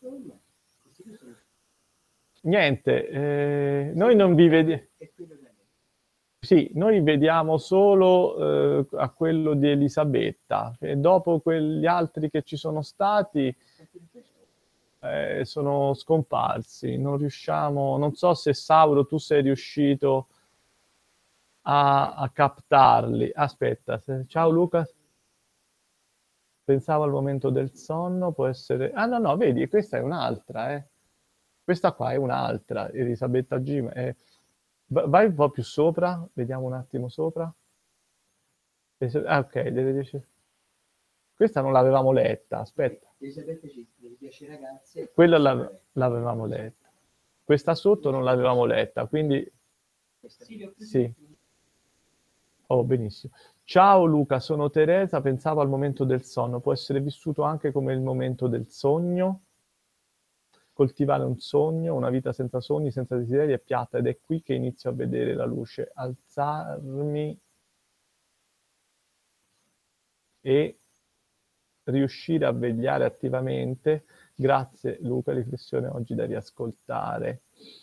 A: Niente, eh, noi non vi vediamo. Sì, noi vediamo solo eh, a quello di Elisabetta e dopo quegli altri che ci sono stati eh, sono scomparsi. Non riusciamo, non so se Sauro tu sei riuscito a, a captarli. Aspetta, se, ciao Luca. Pensavo al momento del sonno, può essere... Ah no, no, vedi, questa è un'altra, eh. Questa qua è un'altra, Elisabetta G. Eh, vai un po' più sopra, vediamo un attimo sopra. Ah, ok, delle dieci... Questa non l'avevamo letta, aspetta.
C: Elisabetta C, delle dieci ragazze.
A: Quella l'ave- l'avevamo letta. Questa sotto non l'avevamo letta, quindi... Sì. Oh, benissimo. Ciao Luca, sono Teresa, pensavo al momento del sonno, può essere vissuto anche come il momento del sogno? Coltivare un sogno, una vita senza sogni, senza desideri è piatta ed è qui che inizio a vedere la luce. Alzarmi e riuscire a vegliare attivamente. Grazie Luca, riflessione oggi da riascoltare.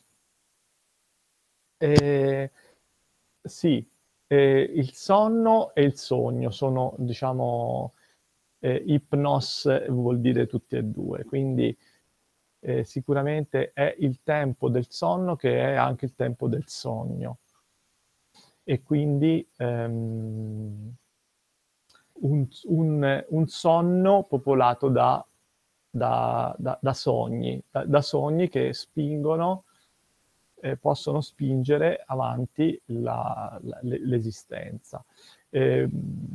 A: Eh, sì, eh, il sonno e il sogno sono, diciamo, eh, ipnos vuol dire tutti e due, quindi eh, sicuramente è il tempo del sonno che è anche il tempo del sogno. E quindi ehm, un, un, un, sonno popolato da, da, da, da sogni, da, da, sogni che spingono, eh, possono spingere avanti la, la, l'esistenza. Eh,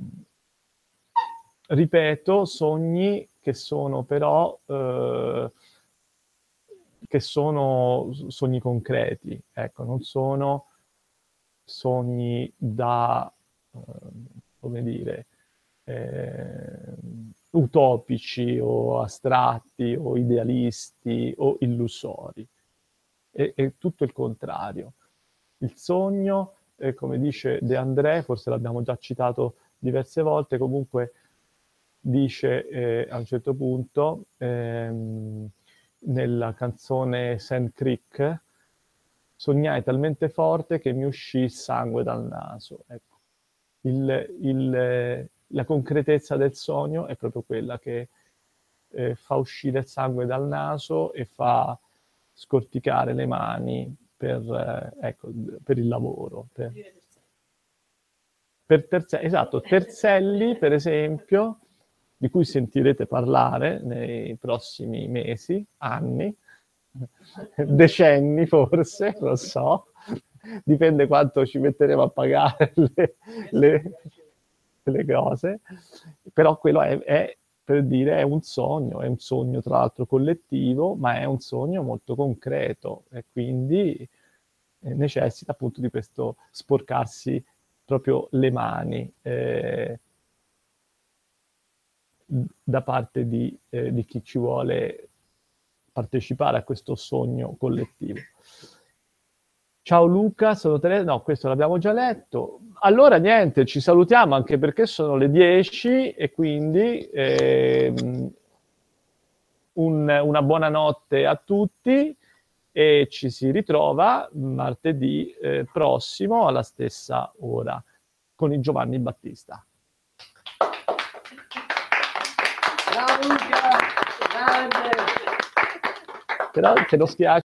A: ripeto, sogni che sono però eh, che sono sogni concreti, ecco, non sono sogni da, eh, come dire, eh, utopici o astratti o idealisti o illusori. È, è tutto il contrario. Il sogno, eh, come dice De André, forse l'abbiamo già citato diverse volte, comunque dice eh, a un certo punto ehm, nella canzone Sand Creek, sognai talmente forte che mi uscì il sangue dal naso. Ecco. Il, il, la concretezza del sogno è proprio quella che eh, fa uscire il sangue dal naso e fa scorticare le mani per, eh, ecco, per il lavoro. Per, per terze, esatto, Terzelli, per esempio, di cui sentirete parlare nei prossimi mesi, anni, decenni forse, non so, dipende quanto ci metteremo a pagare le, le, le cose, però quello è, è, per dire, è un sogno, è un sogno tra l'altro collettivo, ma è un sogno molto concreto e quindi eh, necessita appunto di questo sporcarsi proprio le mani eh, da parte di, eh, di chi ci vuole partecipare a questo sogno collettivo. Ciao Luca, sono Teresa. No, questo l'abbiamo già letto. Allora niente, ci salutiamo anche perché sono le dieci e quindi ehm, un, una buona notte a tutti e ci si ritrova martedì eh, prossimo alla stessa ora con il Giovanni Battista.
C: Bravo Luca! Grande!
A: Però se lo spiace